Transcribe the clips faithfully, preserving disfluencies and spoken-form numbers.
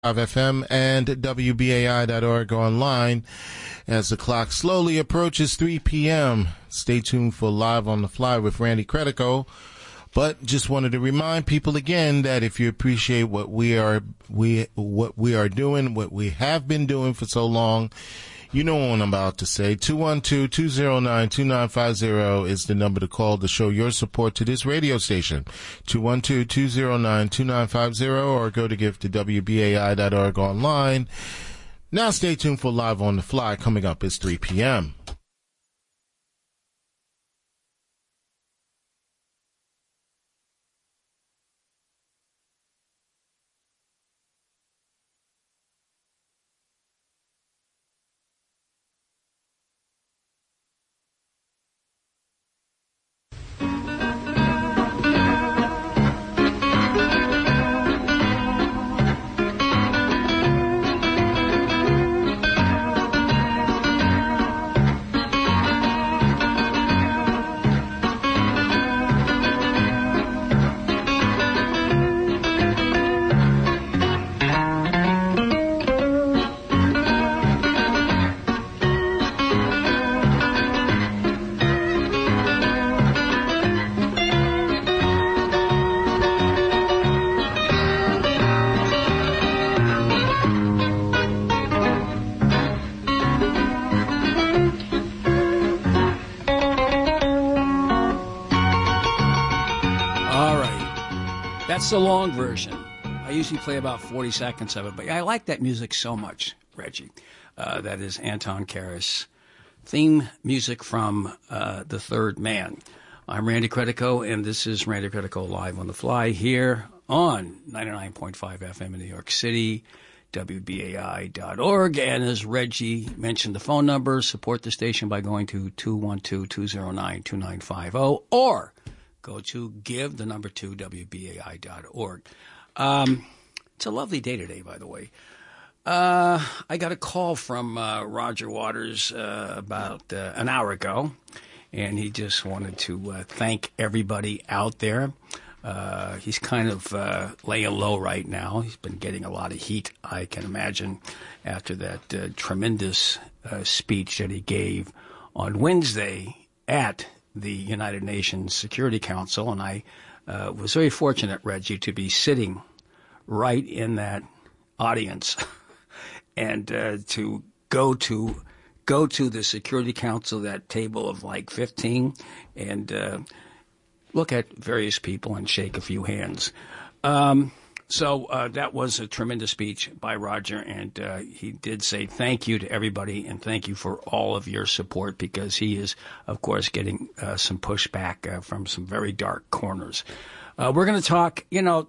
F M and W B A I dot org online as the clock slowly approaches three p.m. Stay tuned for Live on the Fly with Randy Credico. But just wanted to remind people again that if you appreciate what we are we what we are doing, what we have been doing for so long, you know what I'm about to say. two one two, two zero nine, two nine five zero is the number to call to show your support to this radio station. two one two, two zero nine, two nine five zero or go to give to W B A I dot org online. Now stay tuned for Live on the Fly. Coming up is three p.m. That's the long version. I usually play about forty seconds of it, but I like that music so much, Reggie. Uh, that is Anton Karas. Theme music from uh, The Third Man. I'm Randy Credico, and this is Randy Credico Live on the Fly here on ninety-nine point five F M in New York City, W B A I dot org. And as Reggie mentioned, the phone number, support the station by going to two one two, two zero nine, two nine five zero or go to give the number two, W B A I dot org. Um, it's a lovely day today, by the way. Uh, I got a call from uh, Roger Waters uh, about uh, an hour ago, and he just wanted to uh, thank everybody out there. Uh, he's kind of uh, laying low right now. He's been getting a lot of heat, I can imagine, after that uh, tremendous uh, speech that he gave on Wednesday at the United Nations Security Council. And I uh, was very fortunate, Reggie, to be sitting right in that audience and uh, to go to go to the Security Council, that table of like fifteen, and uh, look at various people and shake a few hands. Um, so uh, that was a tremendous speech by Roger, and uh, he did say thank you to everybody and thank you for all of your support, because he is, of course, getting uh, some pushback uh, from some very dark corners. Uh, we're going to talk, you know,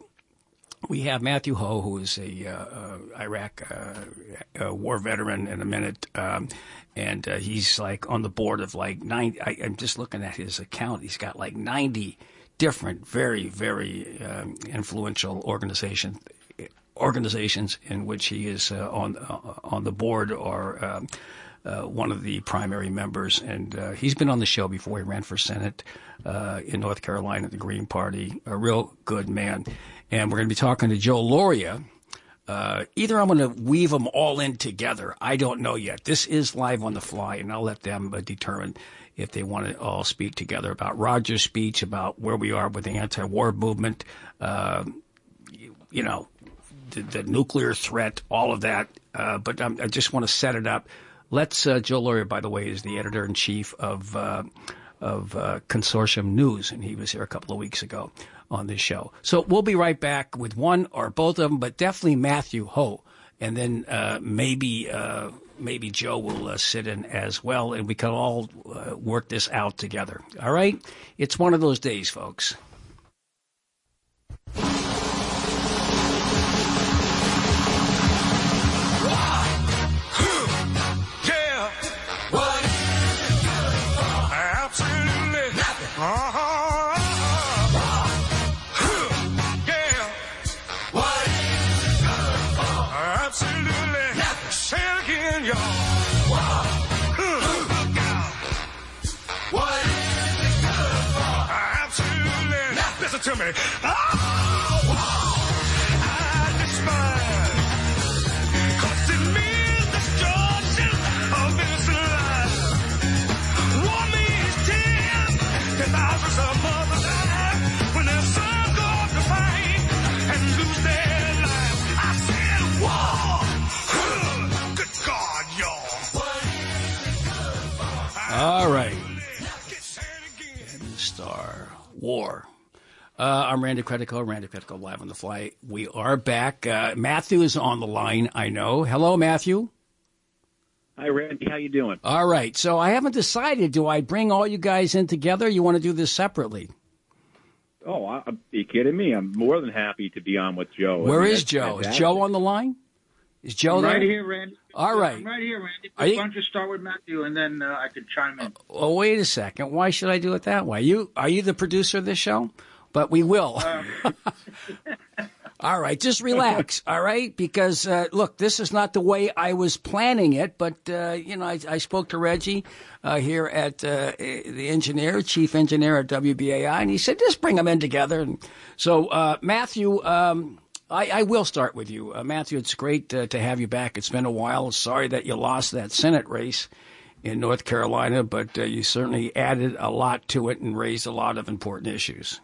we have Matthew Ho, who is a uh, uh, Iraq uh, uh, war veteran, in a minute, um, and uh, he's like on the board of like nine. I, I'm just looking at his account. He's got like ninety different, very, very um, influential organization organizations in which he is uh, on uh, on the board or um, uh, one of the primary members. And uh, he's been on the show before. He ran for Senate uh, in North Carolina, the Green Party. A real good man. And we're going to be talking to Joe Lauria. Uh, either I'm going to weave them all in together. I don't know yet. This is Live on the Fly, and I'll let them uh, determine if they want to all speak together about Roger's speech, about where we are with the anti-war movement, uh, you, you know, the, the nuclear threat, all of that. Uh, but I'm, I just want to set it up. Let's, uh, Joe Lauria, by the way, is the editor-in-chief of uh, of uh, Consortium News, and he was here a couple of weeks ago on this show. So we'll be right back with one or both of them, but definitely Matthew Ho. And then uh, maybe uh, maybe Joe will uh, sit in as well, and we can all uh, work this out together. All right? It's one of those days, folks. To me. Oh, I despise Good God, y'all. All right. Star War. Uh, I'm Randy Credico, Randy Credico Live on the Fly. We are back. Uh, Matthew is on the line, I know. Hello, Matthew. Hi, Randy. How you doing? All right. So I haven't decided. Do I bring all you guys in together? Or you want to do this separately? Oh, I, are you kidding me? I'm more than happy to be on with Joe. Where I mean, is Joe? fantastic. Is Joe on the line? Is Joe I'm there? right here, Randy. All right. I'm right here, Randy. Are Why you- don't you start with Matthew, and then uh, I could chime in. Well, wait a second. Why should I do it that way? You are you the producer of this show? But we will. Uh, All right, just relax. All right, because uh, look, this is not the way I was planning it. But uh, you know, I, I spoke to Reggie uh, here at uh, the engineer, chief engineer at W B A I, and he said just bring them in together. And so, uh, Matthew, um, I, I will start with you, uh, Matthew. It's great uh, to have you back. It's been a while. Sorry that you lost that Senate race in North Carolina, but uh, you certainly added a lot to it and raised a lot of important issues.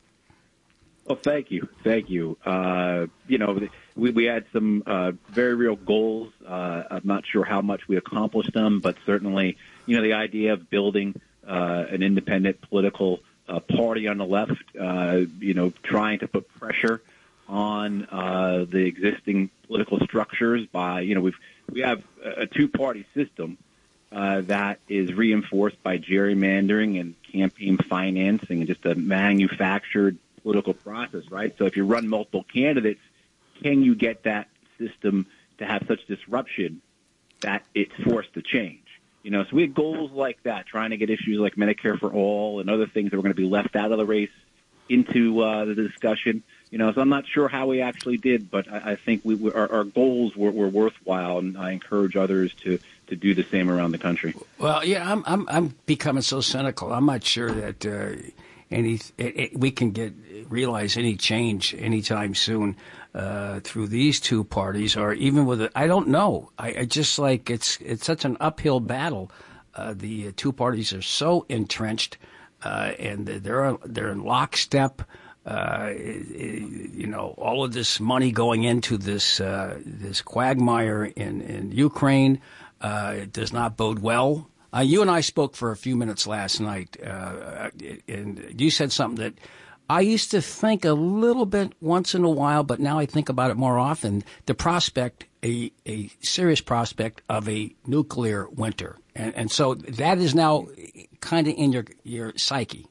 Well, thank you. Thank you. Uh, you know, we, we had some uh, very real goals. Uh, I'm not sure how much we accomplished them, but certainly, you know, the idea of building uh, an independent political uh, party on the left, uh, you know, trying to put pressure on uh, the existing political structures by, you know, we've, we have a two-party system uh, that is reinforced by gerrymandering and campaign financing and just a manufactured political process, right? So if you run multiple candidates, can you get that system to have such disruption that it's forced to change? You know, so we had goals like that, trying to get issues like Medicare for all and other things that were going to be left out of the race into uh, the discussion. You know, so I'm not sure how we actually did, but I, I think we our, our goals were, were worthwhile, and I encourage others to, to do the same around the country. Well, yeah, I'm I'm, I'm becoming so cynical. I'm not sure that uh, any it, it, we can get realize any change anytime soon uh, through these two parties, or even with it. I don't know. I, I just like it's it's such an uphill battle. Uh, the two parties are so entrenched, uh, and they're they're in lockstep. Uh, you know, all of this money going into this uh, this quagmire in in Ukraine uh, does not bode well. Uh, you and I spoke for a few minutes last night, uh, and you said something that I used to think a little bit once in a while, but now I think about it more often. The prospect, a, a serious prospect of a nuclear winter. And, and so that is now kind of in your, your psyche.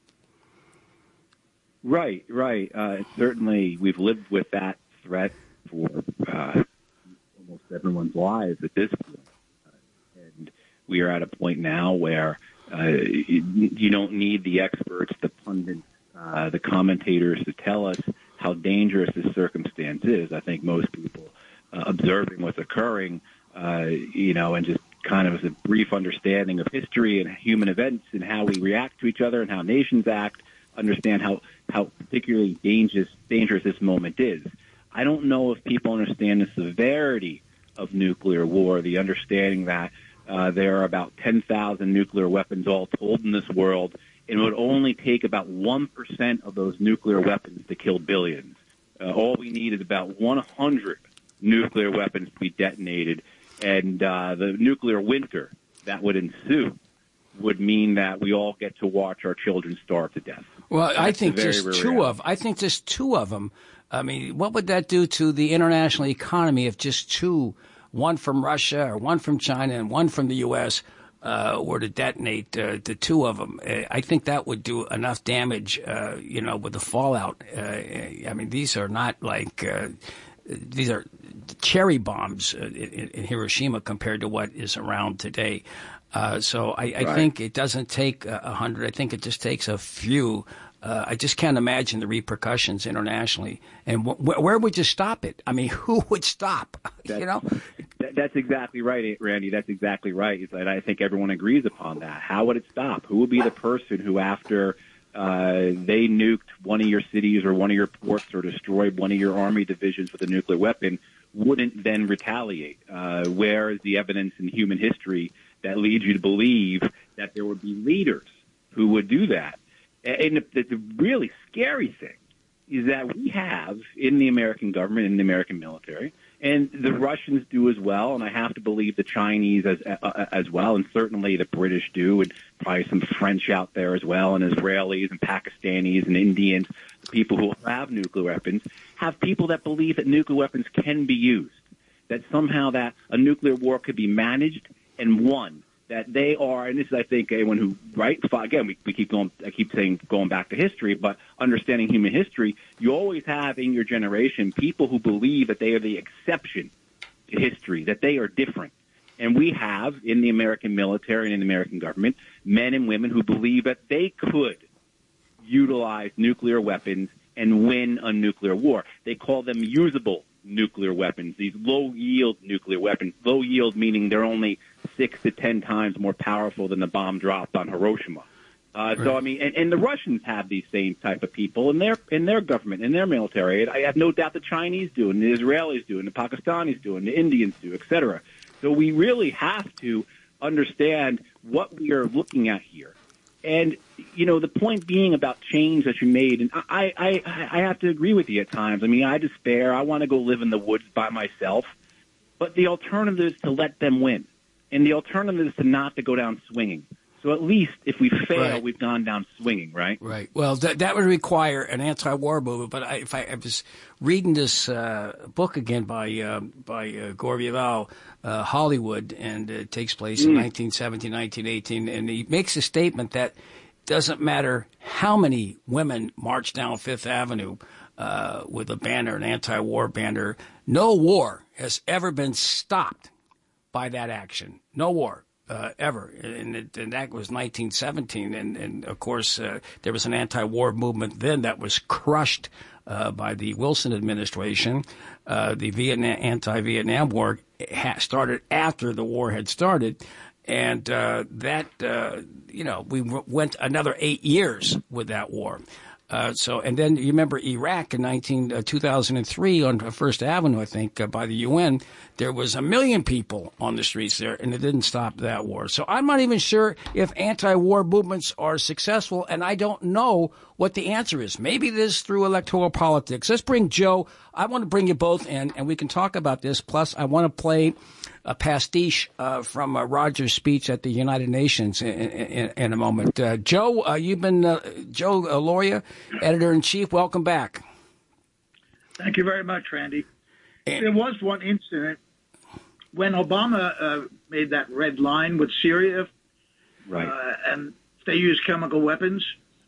Right, right. Uh, certainly, we've lived with that threat for uh, almost everyone's lives at this point. Uh, and we are at a point now where uh, you, you don't need the experts, the pundits, uh, the commentators to tell us how dangerous this circumstance is. I think most people uh, observing what's occurring, uh, you know, and just kind of as a brief understanding of history and human events and how we react to each other and how nations act, understand how, how particularly dangerous, dangerous this moment is. I don't know if people understand the severity of nuclear war, the understanding that uh, there are about ten thousand nuclear weapons all told in this world, and it would only take about one percent of those nuclear weapons to kill billions. Uh, all we need is about one hundred nuclear weapons to be detonated, and uh, the nuclear winter that would ensue would mean that we all get to watch our children starve to death. Well, That's I think the very just real two reality. of I think just two of them. I mean, what would that do to the international economy if just two, one from Russia or one from China and one from the U S, uh, were to detonate uh, the two of them? I think that would do enough damage, uh, you know, with the fallout. Uh, I mean, these are not like uh, these are cherry bombs in, in Hiroshima compared to what is around today. Uh, so I, I Right. think it doesn't take a a hundred. I think it just takes a few. Uh, I just can't imagine the repercussions internationally. And wh- where would you stop it? I mean, who would stop? That's, you know? that, that's exactly right, Randy. That's exactly right. And I think everyone agrees upon that. How would it stop? Who would be the person who, after uh, they nuked one of your cities or one of your ports or destroyed one of your army divisions with a nuclear weapon, wouldn't then retaliate? Uh, where is the evidence in human history that leads you to believe that there would be leaders who would do that? And the, the really scary thing is that we have in the American government, in the American military, And the Russians do as well, and I have to believe the Chinese as uh, as well, and certainly the British do, and probably some French out there as well, and Israelis and Pakistanis and Indians, the people who have nuclear weapons, have people that believe that nuclear weapons can be used, that somehow that a nuclear war could be managed and won, that they are, and this is, I think, anyone who, right, again, we, we keep going, I keep saying going back to history, but understanding human history, you always have in your generation people who believe that they are the exception to history, that they are different. And we have, in the American military and in the American government, men and women who believe that they could utilize nuclear weapons and win a nuclear war. They call them usable nuclear weapons, these low-yield nuclear weapons, low-yield meaning they're only six to ten times more powerful than the bomb dropped on Hiroshima. Uh, right. So, I mean, and, and the Russians have these same type of people in their in their government, in their military. I have no doubt the Chinese do, and the Israelis do, and the Pakistanis do, and the Indians do, et cetera. So we really have to understand what we are looking at here. And, you know, the point being about change that you made, and I, I, I have to agree with you at times. I mean, I despair. I want to go live in the woods by myself. But the alternative is to let them win. And the alternative is to not to go down swinging. So at least if we fail, right. we've gone down swinging, right? Right. Well, that that would require an anti-war movement. But I, if I, I was reading this uh, book again by uh, by uh, Gore Vidal, uh, Hollywood, and it takes place mm. in nineteen seventeen, nineteen eighteen, and he makes a statement that doesn't matter how many women march down Fifth Avenue uh, with a banner, an anti-war banner, no war has ever been stopped by that action. No war. Uh, ever, and, it, and that was nineteen seventeen, and, and of course uh, there was an anti-war movement then that was crushed uh, by the Wilson administration. Uh, the Vietnam anti-Vietnam War ha- started after the war had started, and uh, that uh, you know we w- went another eight years with that war. Uh, so, and then you remember Iraq in nineteen, uh, two thousand three on First Avenue, I think, uh, by the U N, there was a million people on the streets there, and it didn't stop that war. So I'm not even sure if anti-war movements are successful, and I don't know what the answer is. Maybe it is through electoral politics. Let's bring Joe. I want to bring you both in, and we can talk about this. Plus, I want to play a pastiche uh, from uh, Roger's speech at the United Nations in, in, in a moment. Uh, Joe, uh, you've been uh, Joe uh, Lauria, editor-in-chief. Welcome back. Thank you very much, Randy. And, there was one incident when Obama uh, made that red line with Syria, right, uh, and they used chemical weapons.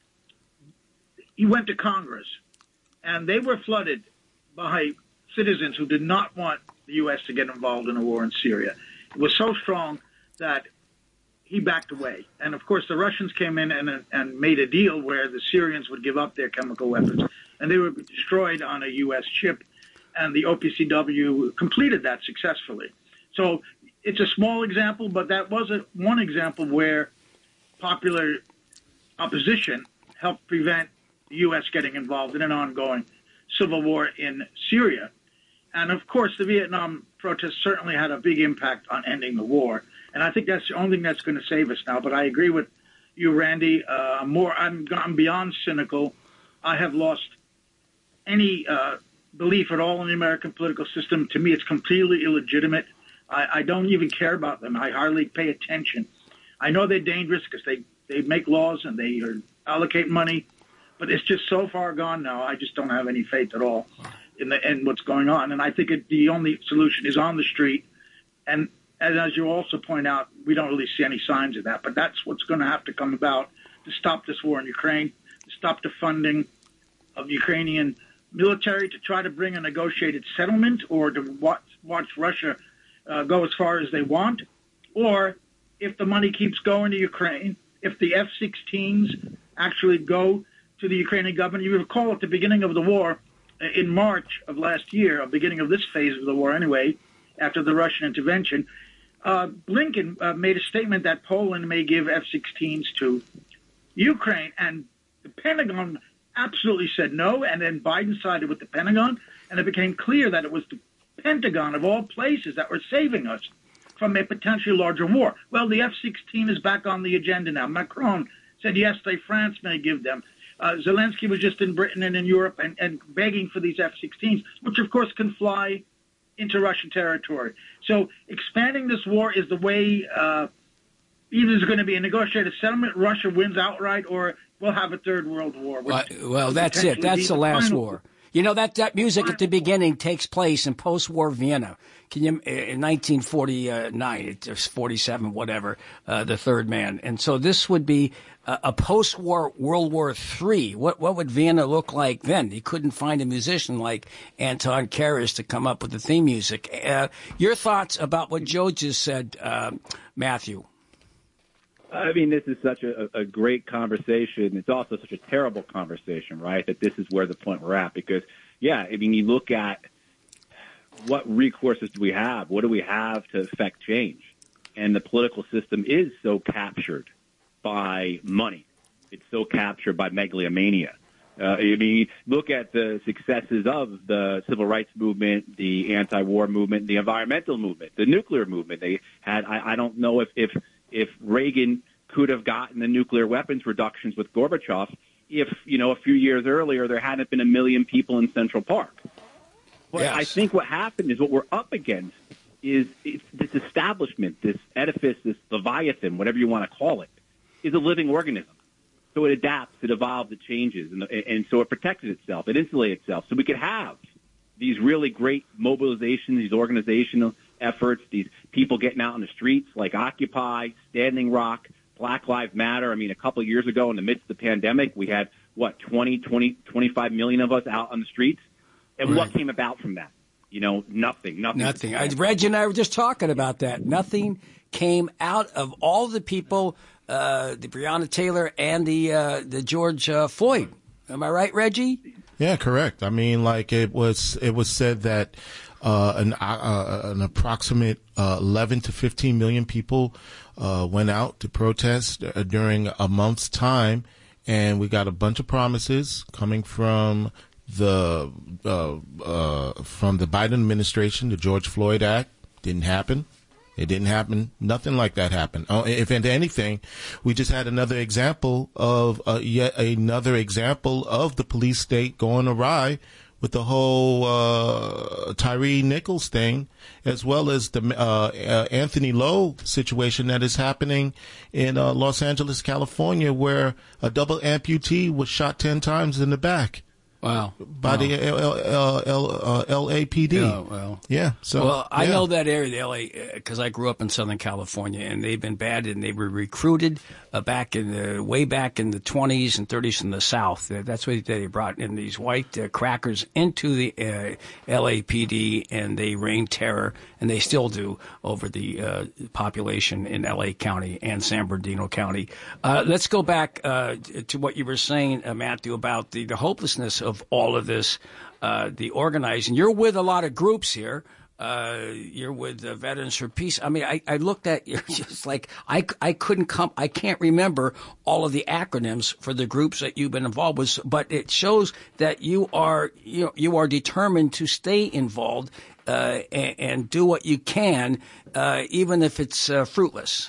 He went to Congress, and they were flooded by citizens who did not want the U S to get involved in a war in Syria. It was so strong that he backed away. And, of course, the Russians came in and, and made a deal where the Syrians would give up their chemical weapons, and they would be destroyed on a U S ship, and the O P C W completed that successfully. So it's a small example, but that was a, one example where popular opposition helped prevent the U S getting involved in an ongoing civil war in Syria. And, of course, the Vietnam protests certainly had a big impact on ending the war. And I think that's the only thing that's going to save us now. But I agree with you, Randy. Uh, more, I'm, I'm beyond cynical. I have lost any uh, belief at all in the American political system. To me, it's completely illegitimate. I, I don't even care about them. I hardly pay attention. I know they're dangerous because they, they make laws and they allocate money. But it's just so far gone now, I just don't have any faith at all in, the, in what's going on. And I think it, the only solution is on the street. And, and as you also point out, we don't really see any signs of that. But that's what's going to have to come about to stop this war in Ukraine, to stop the funding of the Ukrainian military, to try to bring a negotiated settlement, or to watch, watch Russia uh, go as far as they want. Or if the money keeps going to Ukraine, if the F sixteens actually go to the Ukrainian government. You recall at the beginning of the war, in March of last year, or beginning of this phase of the war anyway, after the Russian intervention, uh, Blinken uh, made a statement that Poland may give F sixteens to Ukraine, and the Pentagon absolutely said no, and then Biden sided with the Pentagon, and it became clear that it was the Pentagon, of all places, that were saving us from a potentially larger war. Well, the F sixteen is back on the agenda now. Macron said, yes, they, France may give them. Uh, Zelensky was just in Britain and in Europe and, and begging for these F sixteens, which, of course, can fly into Russian territory. So expanding this war is the way. Uh, either there's going to be a negotiated settlement, Russia wins outright, or we'll have a third world war. Well, well that's it. That's the last final. war. You know, that, that music at the beginning takes place in post-war Vienna. Can you, in nineteen forty-nine, it was forty-seven, whatever, uh, the Third Man. And so this would be a, a post-war World War Three. What, what would Vienna look like then? You couldn't find a musician like Anton Karas to come up with the theme music. Uh, your thoughts about what Joe just said, uh, Matthew? I mean, this is such a, a great conversation. It's also such a terrible conversation, right? That this is where the point we're at. Because, yeah, I mean, you look at what recourses do we have? What do we have to affect change? And the political system is so captured by money. It's so captured by megalomania. Uh, I mean, look at the successes of the civil rights movement, the anti-war movement, the environmental movement, the nuclear movement. They had, I, I don't know if, if, if Reagan could have gotten the nuclear weapons reductions with Gorbachev if, you know, a few years earlier there hadn't been a million people in Central Park. But yes. I think what happened is what we're up against is it's this establishment, this edifice, this Leviathan, whatever you want to call it, is a living organism. So it adapts, it evolves, it changes, and, and so it protected itself, it insulated itself. So we could have these really great mobilizations, these organizational efforts, these people getting out in the streets like Occupy, Standing Rock, Black Lives Matter. I mean, a couple of years ago in the midst of the pandemic, we had, what, twenty, twenty, twenty-five million of us out on the streets? And right. What came about from that? You know, nothing, nothing. Nothing. I, Reggie and I were just talking about that. Nothing came out of all the people, uh, the Breonna Taylor and the uh, the George uh, Floyd. Am I right, Reggie? Yeah, correct. I mean, like it was, it was said that uh, an uh, an approximate uh, eleven to fifteen million people uh, went out to protest uh, during a month's time, and we got a bunch of promises coming from the uh, uh, from the Biden administration. The George Floyd Act didn't happen. It didn't happen. Nothing like that happened. Oh, if anything, we just had another example of uh, yet another example of the police state going awry with the whole uh, Tyree Nichols thing, as well as the uh, uh, Anthony Lowe situation that is happening in uh, Los Angeles, California, where a double amputee was shot ten times in the back. Wow. By wow. the L- L- L- uh, L A P D. Oh, well. Yeah. So, well, I yeah. know that area, the L A, because I grew up in Southern California, and they've been bad, and they were recruited uh, back in the, way back in the twenties and thirties in the South. Uh, that's what they brought in these white uh, crackers into the uh, L A P D, and they reigned terror, and they still do, over the uh, population in L A County and San Bernardino County. Uh, let's go back uh, to what you were saying, uh, Matthew, about the, the hopelessness of all of this, uh, the organizing. You're with a lot of groups here. Uh, you're with uh, Veterans for Peace. I mean, I, I looked at you just like I, I couldn't come. I can't remember all of the acronyms for the groups that you've been involved with, but it shows that you are you know, you are determined to stay involved uh, and, and do what you can, uh, even if it's uh, fruitless.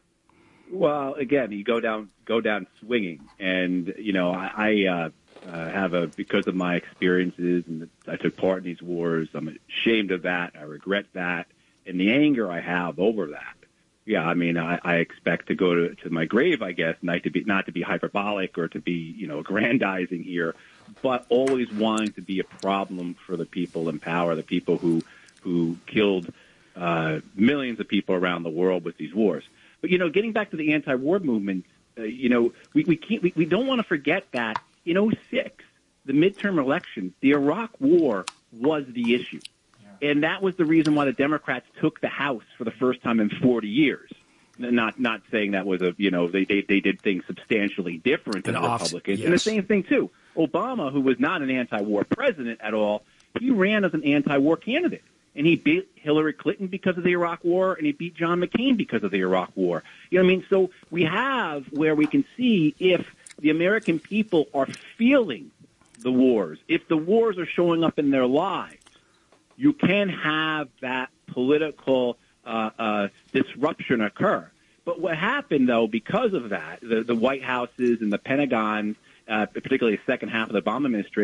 Well, again, you go down go down swinging, and you know I. I uh, Uh, have a because of my experiences and the, I took part in these wars. I'm ashamed of that. I regret that, and the anger I have over that. Yeah, I mean, I, I expect to go to, to my grave, I guess, not to be not to be hyperbolic or to be you know aggrandizing here, but always wanting to be a problem for the people in power, the people who who killed uh, millions of people around the world with these wars. But you know, getting back to the anti-war movement, uh, you know, we we can't we, we don't want to forget that. In oh six, the midterm elections, the Iraq War was the issue. Yeah. And that was the reason why the Democrats took the House for the first time in forty years. Not not saying that was a, you know, they they, they did things substantially different than the Republicans. Yes. And the same thing, too. Obama, who was not an anti-war president at all, he ran as an anti-war candidate. And he beat Hillary Clinton because of the Iraq War, and he beat John McCain because of the Iraq War. You know what I mean? So we have where we can see if the American people are feeling the wars, if the wars are showing up in their lives, you can have that political uh, uh, disruption occur. But what happened, though, because of that, the, the White Houses and the Pentagon, uh, particularly the second half of the Obama administration,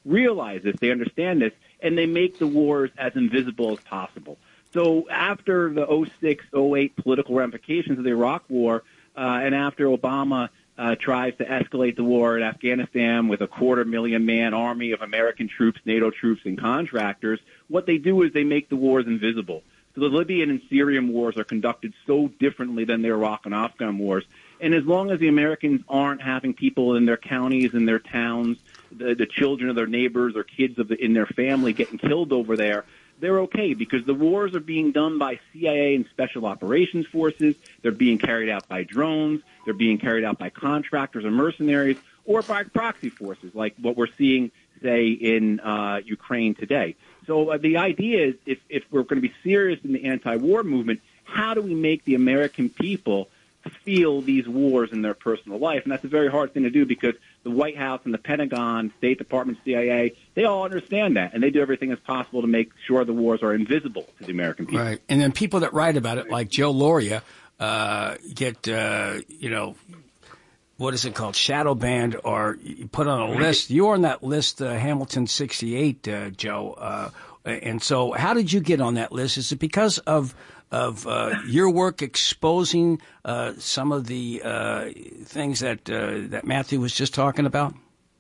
realize this, they understand this, and they make the wars as invisible as possible. So after the oh six oh eight political ramifications of the Iraq War, uh, and after Obama uh, tries to escalate the war in Afghanistan with a quarter million man army of American troops, NATO troops, and contractors, what they do is they make the wars invisible. So the Libyan and Syrian wars are conducted so differently than the Iraq and Afghan wars. And as long as the Americans aren't having people in their counties and their towns, the, the children of their neighbors or kids of the, in their family getting killed over there, they're okay, because the wars are being done by C I A and special operations forces. They're being carried out by drones. They're being carried out by contractors and mercenaries, or by proxy forces, like what we're seeing, say, in uh, Ukraine today. So uh, the idea is, if, if we're going to be serious in the anti-war movement, how do we make the American people feel these wars in their personal life? And that's a very hard thing to do, because the White House and the Pentagon, State Department, C I A, they all understand that, and they do everything as possible to make sure the wars are invisible to the American people. Right. And then people that write about it, like Joe Loria, uh, get, uh, you know, what is it called, shadow banned, or put on a list. You're on that list, uh, Hamilton sixty-eight, uh, Joe. Uh, and so how did you get on that list? Is it because of of uh, your work exposing uh, some of the uh, things that uh, that Matthew was just talking about?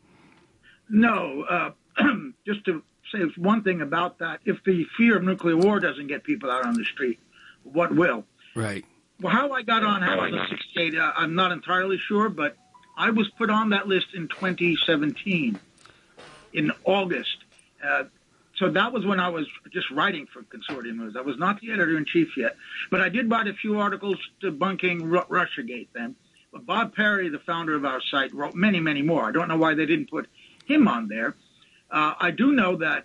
No. Uh, just to say one thing about that, if the fear of nuclear war doesn't get people out on the street, what will? Right. Well, how I got on Hamilton sixty-eight, uh, I'm not entirely sure, but I was put on that list in twenty seventeen, in August. Uh, so that was when I was just writing for Consortium News. I was not the editor-in-chief yet, but I did write a few articles debunking Ru- Russiagate then. But Bob Perry, the founder of our site, wrote many, many more. I don't know why they didn't put him on there. Uh, I do know that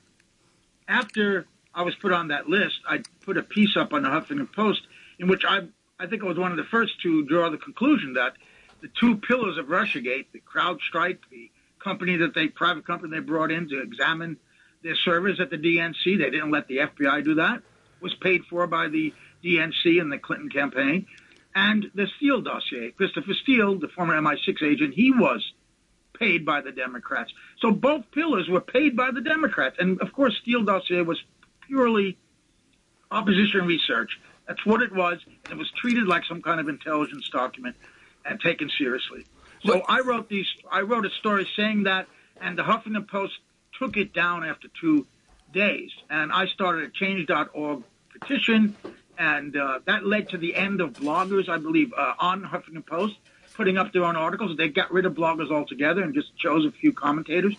after I was put on that list, I put a piece up on the Huffington Post in which I I think I was one of the first to draw the conclusion that the two pillars of Russiagate, the CrowdStrike, the company that they, private company they brought in to examine their servers at the D N C, they didn't let the F B I do that, was paid for by the D N C and the Clinton campaign, and the Steele dossier. Christopher Steele, the former M I six agent, he was paid by the Democrats. So both pillars were paid by the Democrats. And, of course, Steele dossier was purely opposition research. That's what it was. And it was treated like some kind of intelligence document and taken seriously. So I wrote these. I wrote a story saying that, and the Huffington Post took it down after two days. And I started a change dot org petition, and uh, that led to the end of bloggers, I believe, uh, on Huffington Post, putting up their own articles. They got rid of bloggers altogether and just chose a few commentators.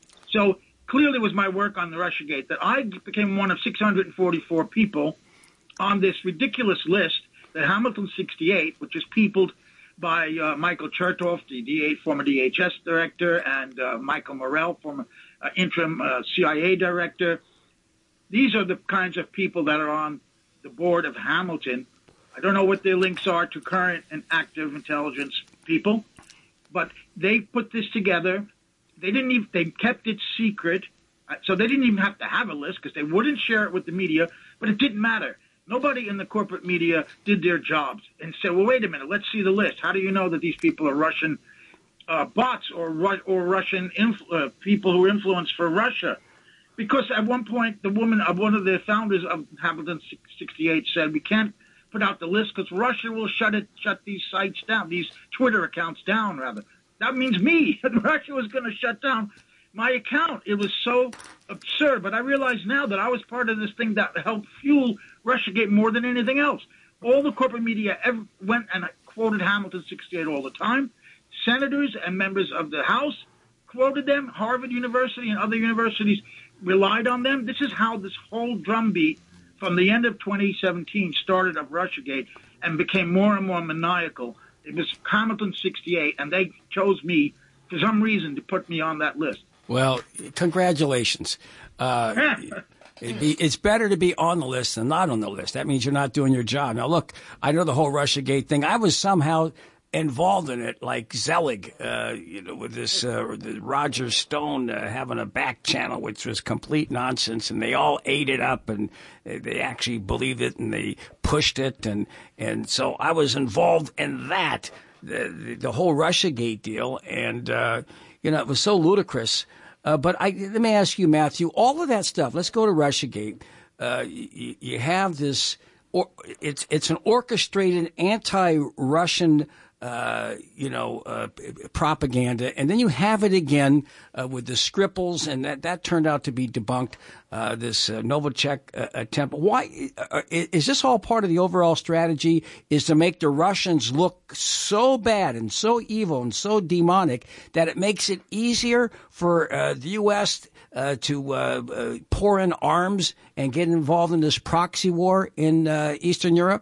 So clearly it was my work on the Russiagate that I became one of six hundred forty-four people on this ridiculous list, the Hamilton sixty-eight, which is peopled by uh, Michael Chertoff, the D A, former D H S director, and uh, Michael Morrell, former uh, interim uh, C I A director. These are the kinds of people that are on the board of Hamilton. I don't know what their links are to current and active intelligence people, but they put this together. They didn't even, they kept it secret, so they didn't even have to have a list because they wouldn't share it with the media, but it didn't matter. Nobody in the corporate media did their jobs and said, well, wait a minute, let's see the list. How do you know that these people are Russian uh, bots or or Russian influ- uh, people who are influenced for Russia? Because at one point, the woman, uh, one of the founders of Hamilton sixty-eight said, we can't put out the list because Russia will shut it, shut these sites down, these Twitter accounts down, rather. That means me. Russia was going to shut down my account. It was so absurd. But I realize now that I was part of this thing that helped fuel Russiagate more than anything else. All the corporate media ever went and quoted Hamilton sixty-eight all the time. Senators and members of the House quoted them. Harvard University and other universities relied on them. This is how this whole drumbeat from the end of twenty seventeen started of Russiagate and became more and more maniacal. It was Hamilton sixty-eight, and they chose me for some reason to put me on that list. Well, congratulations. Uh, it'd be, it's better to be on the list than not on the list. That means you're not doing your job. Now, look, I know the whole Russiagate thing. I was somehow involved in it, like Zelig, uh, you know, with this uh, the Roger Stone uh, having a back channel, which was complete nonsense, and they all ate it up, and they actually believed it, and they pushed it, and and so I was involved in that, the, the, the whole Russiagate deal, and uh, you know, it was so ludicrous. Uh, but I, let me ask you, Matthew, all of that stuff, let's go to Russiagate. Uh, you, you have this, or, it's, it's an orchestrated anti-Russian Uh, you know, uh, propaganda, and then you have it again uh, with the Skripals, and that, that turned out to be debunked. Uh, this uh, Novichok uh, attempt. Why uh, is this all part of the overall strategy? Is to make the Russians look so bad and so evil and so demonic that it makes it easier for uh, the U S uh, to uh, uh, pour in arms and get involved in this proxy war in uh, Eastern Europe?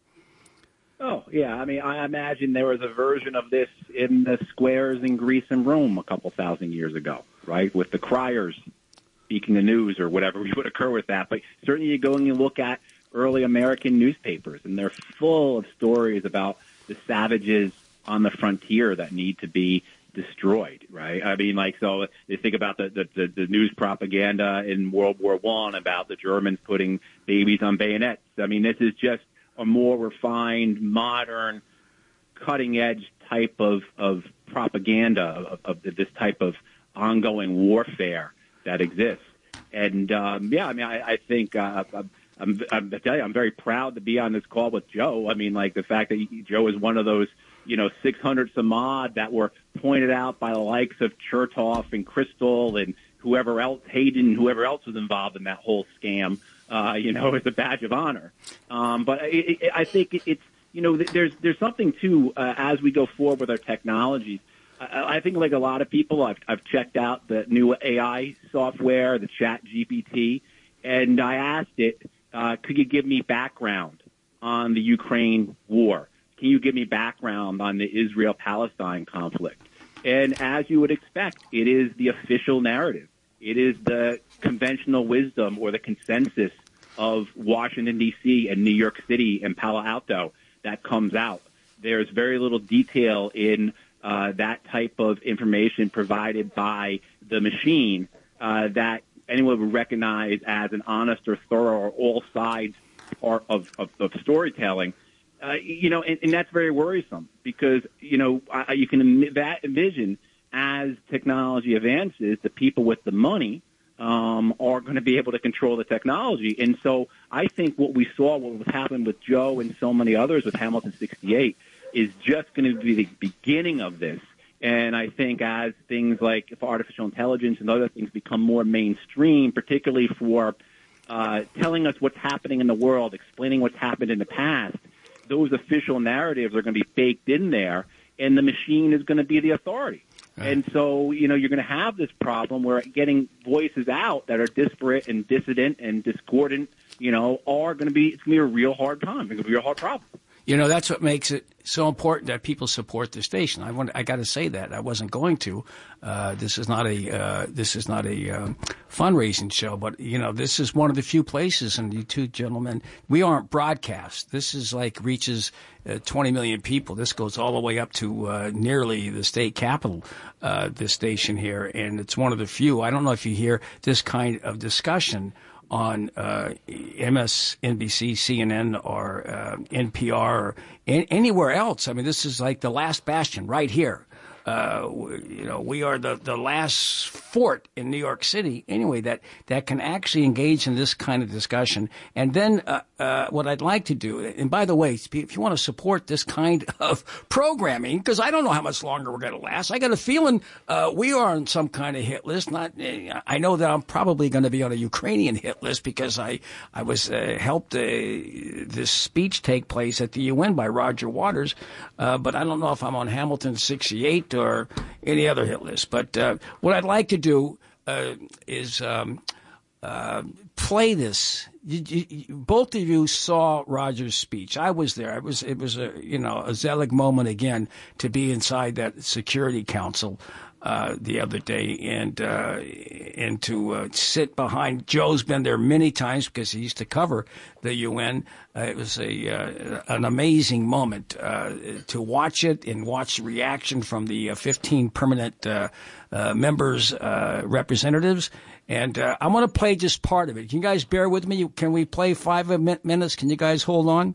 Oh, yeah. I mean, I imagine there was a version of this in the squares in Greece and Rome a couple thousand years ago, right, with the criers speaking the news or whatever would occur with that. But certainly you go and you look at early American newspapers, and they're full of stories about the savages on the frontier that need to be destroyed, right? I mean, like, so they think about the, the, the, the news propaganda in World War One about the Germans putting babies on bayonets. I mean, this is just a more refined, modern, cutting-edge type of, of propaganda of, of this type of ongoing warfare that exists. And, um, yeah, I mean, I, I think uh, I'm, I'm, I'm, I tell you, I'm very proud to be on this call with Joe. I mean, like, the fact that Joe is one of those, you know, six hundred some odd that were pointed out by the likes of Chertoff and Crystal and whoever else, Hayden, whoever else was involved in that whole scam. Uh, you know, as a badge of honor. Um, but it, it, I think it, it's, you know, there's there's something, too, uh, as we go forward with our technologies. I, I think, like a lot of people, I've, I've checked out the new A I software, the Chat G P T, and I asked it, uh, could you give me background on the Ukraine war? Can you give me background on the Israel-Palestine conflict? And as you would expect, it is the official narrative. It is the conventional wisdom or the consensus of Washington, D C and New York City and Palo Alto that comes out. There's very little detail in uh, that type of information provided by the machine uh, that anyone would recognize as an honest or thorough or all sides part of, of, of storytelling. Uh, you know, and, and that's very worrisome because, you know, I, you can envision as technology advances, the people with the money um, are going to be able to control the technology. And so I think what we saw, what was happening with Joe and so many others with Hamilton sixty-eight is just going to be the beginning of this. And I think as things like artificial intelligence and other things become more mainstream, particularly for uh, telling us what's happening in the world, explaining what's happened in the past, those official narratives are going to be baked in there, and the machine is going to be the authority. And so, you know, you're going to have this problem where getting voices out that are disparate and dissident and discordant, you know, are going to be, it's going to be a real hard time. It's going to be a hard problem. You know, that's what makes it so important that people support the station. I want, I got to say that I wasn't going to. Uh, this is not a, uh, this is not a um, fundraising show, but you know, this is one of the few places. And you two gentlemen, we aren't broadcast. This is like reaches uh, twenty million people. This goes all the way up to uh, nearly the state capitol. Uh, this station here, and it's one of the few. I don't know if you hear this kind of discussion on uh, M S N B C, C N N, or uh, N P R, or in, anywhere else. I mean, this is like the last bastion right here. Uh, you know, we are the, the last fort in New York City, anyway, that, that can actually engage in this kind of discussion. And then uh, uh, what I'd like to do, and by the way, if you want to support this kind of programming, because I don't know how much longer we're going to last. I got a feeling uh, we are on some kind of hit list. Not, I know that I'm probably going to be on a Ukrainian hit list because I I was uh, helped uh, this speech take place at the U N by Roger Waters, uh, but I don't know if I'm on Hamilton sixty-eight or any other hit list. But uh, what I'd like to do uh, is um, uh, play this. You, you, both of you saw Roger's speech. I was there. It was it was a you know a Zelig moment again to be inside that Security Council uh, the other day and uh, and to uh, sit behind. Joe's been there many times because he used to cover the U N. Uh, it was a uh, an amazing moment uh, to watch it and watch the reaction from the uh, fifteen permanent uh, uh, members, uh, representatives. And uh, I'm going to play just part of it. Can you guys bear with me? Can we play five minutes? Can you guys hold on?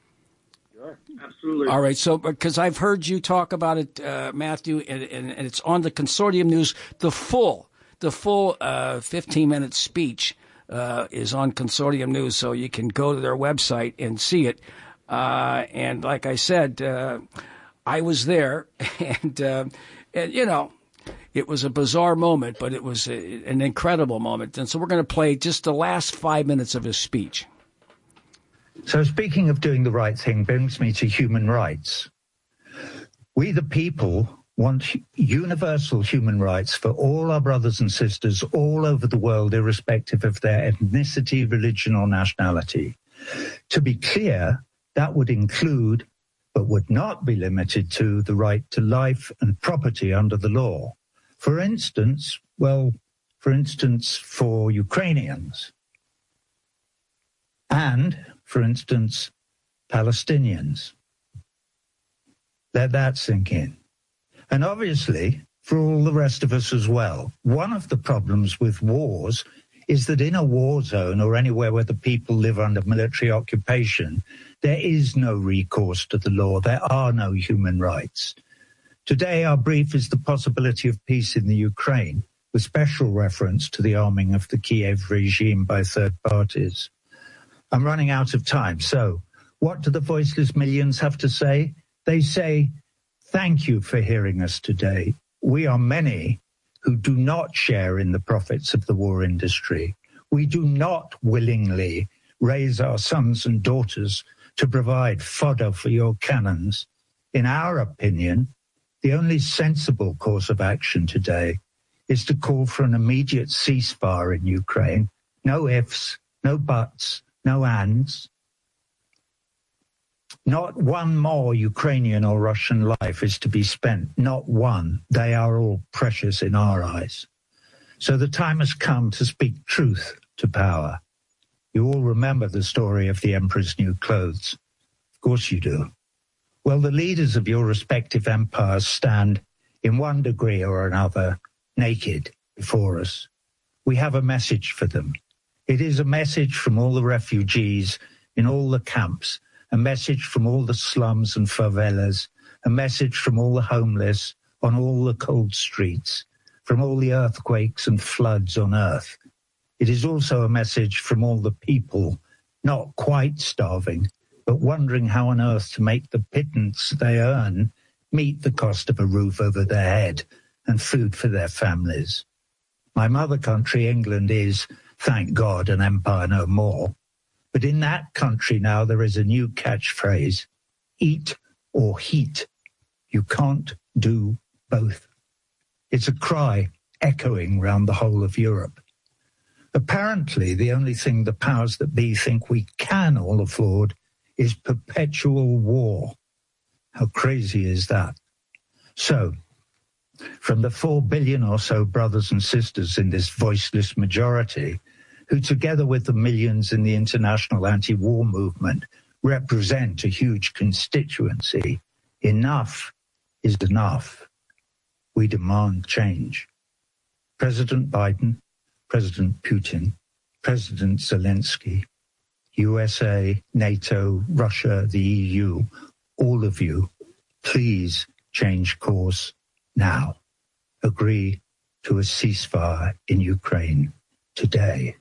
Sure, absolutely. All right. So, because I've heard you talk about it, uh, Matthew, and, and, and it's on the Consortium News, the full. the full uh, fifteen-minute speech uh, is on Consortium News, so you can go to their website and see it. Uh, and like I said, uh, I was there, and, uh, and, you know, it was a bizarre moment, but it was a, an incredible moment. And so we're going to play just the last five minutes of his speech. So speaking of doing the right thing brings me to human rights. We, the people, want universal human rights for all our brothers and sisters all over the world, irrespective of their ethnicity, religion, or nationality. To be clear, that would include, but would not be limited to, the right to life and property under the law. For instance, well, for instance, for Ukrainians and, for instance, Palestinians. Let that sink in. And obviously, for all the rest of us as well, one of the problems with wars is that in a war zone or anywhere where the people live under military occupation, there is no recourse to the law. There are no human rights. Today, our brief is the possibility of peace in the Ukraine, with special reference to the arming of the Kiev regime by third parties. I'm running out of time, so what do the voiceless millions have to say? They say, thank you for hearing us today. We are many who do not share in the profits of the war industry. We do not willingly raise our sons and daughters to provide fodder for your cannons. In our opinion, the only sensible course of action today is to call for an immediate ceasefire in Ukraine. No ifs, no buts, no ands. Not one more Ukrainian or Russian life is to be spent. Not one. They are all precious in our eyes. So the time has come to speak truth to power. You all remember the story of the Emperor's New Clothes. Of course you do. Well, the leaders of your respective empires stand, in one degree or another, naked before us. We have a message for them. It is a message from all the refugees in all the camps, a message from all the slums and favelas, a message from all the homeless on all the cold streets, from all the earthquakes and floods on earth. It is also a message from all the people, not quite starving, but wondering how on earth to make the pittance they earn meet the cost of a roof over their head and food for their families. My mother country, England, is, thank God, an empire no more. But in that country now there is a new catchphrase, eat or heat. You can't do both. It's a cry echoing round the whole of Europe. Apparently, the only thing the powers that be think we can all afford is perpetual war. How crazy is that? So, from the four billion or so brothers and sisters in this voiceless majority, who together with the millions in the international anti-war movement represent a huge constituency, enough is enough. We demand change. President Biden, President Putin, President Zelensky, U S A, NATO, Russia, the E U, all of you, please change course now. Agree to a ceasefire in Ukraine today.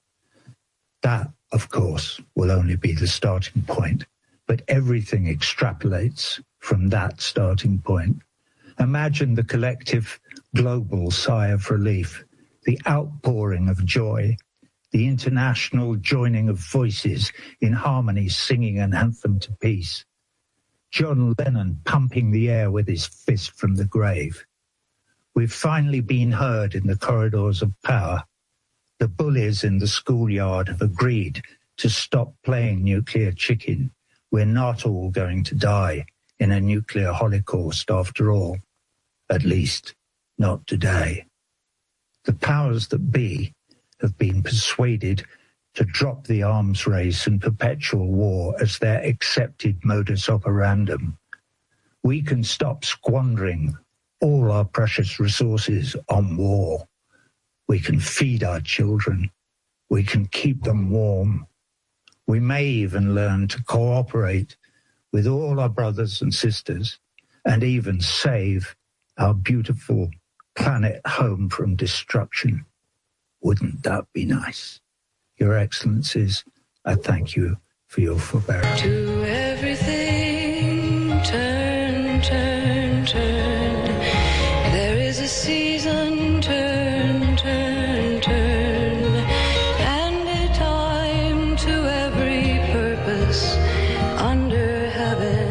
That, of course, will only be the starting point, but everything extrapolates from that starting point. Imagine the collective global sigh of relief, the outpouring of joy, the international joining of voices in harmony singing an anthem to peace. John Lennon pumping the air with his fist from the grave. We've finally been heard in the corridors of power. The bullies in the schoolyard have agreed to stop playing nuclear chicken. We're not all going to die in a nuclear holocaust after all. At least, not today. The powers that be have been persuaded to drop the arms race and perpetual war as their accepted modus operandum. We can stop squandering all our precious resources on war. We can feed our children. We can keep them warm. We may even learn to cooperate with all our brothers and sisters and even save our beautiful planet home from destruction. Wouldn't that be nice? Your Excellencies, I thank you for your forbearance. To everything, turn, turn, turn. There is a season, turn, turn, turn. And a time to every purpose under heaven.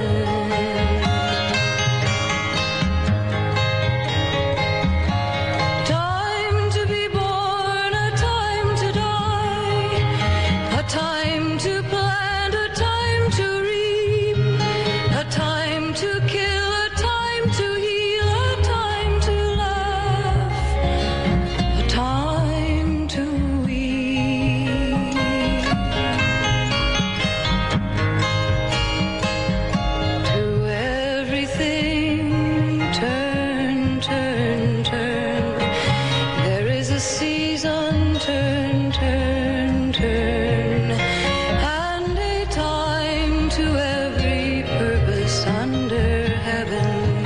Time to be born, a time to die, a time to plant, a time to reap, a time to kill, a time to heal, a time to laugh, a time to weep. To everything, turn, turn, turn. There is a season, turn, turn, turn. And a time to every purpose under heaven.